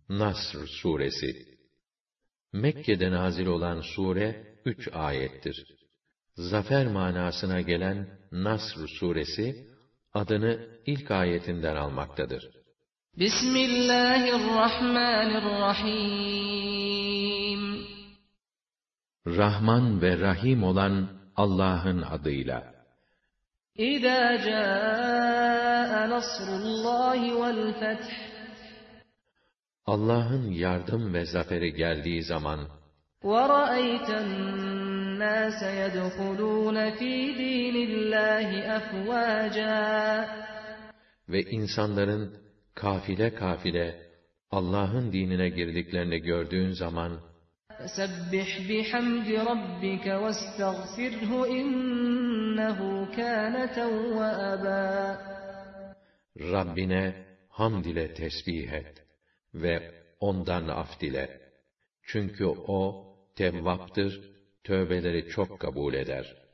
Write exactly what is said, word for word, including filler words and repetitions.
Nasr suresi. Mekke'de nazil olan sure üç ayettir. Zafer manasına gelen Nasr suresi adını ilk ayetinden almaktadır. Bismillahirrahmanirrahim. Rahman ve Rahim olan Allah'ın adıyla. İzâ câe nasrullâhi vel feth. Allah'ın yardım ve zaferi geldiği zaman وَرَأَيْتَ النَّاسَ يَدْخُلُونَ فِي دِينِ اللّٰهِ أَفْوَاجًا. Ve insanların kafile kafile Allah'ın dinine girdiklerini gördüğün zaman فَسَبِّحْ بِحَمْدِ رَبِّكَ وَاسْتَغْفِرْهُ إِنَّهُ كَانَ تَوَّابًا. Rabbine hamd ile tesbih et ve ondan af dile. Çünkü o tevvaptır, tövbeleri çok kabul eder.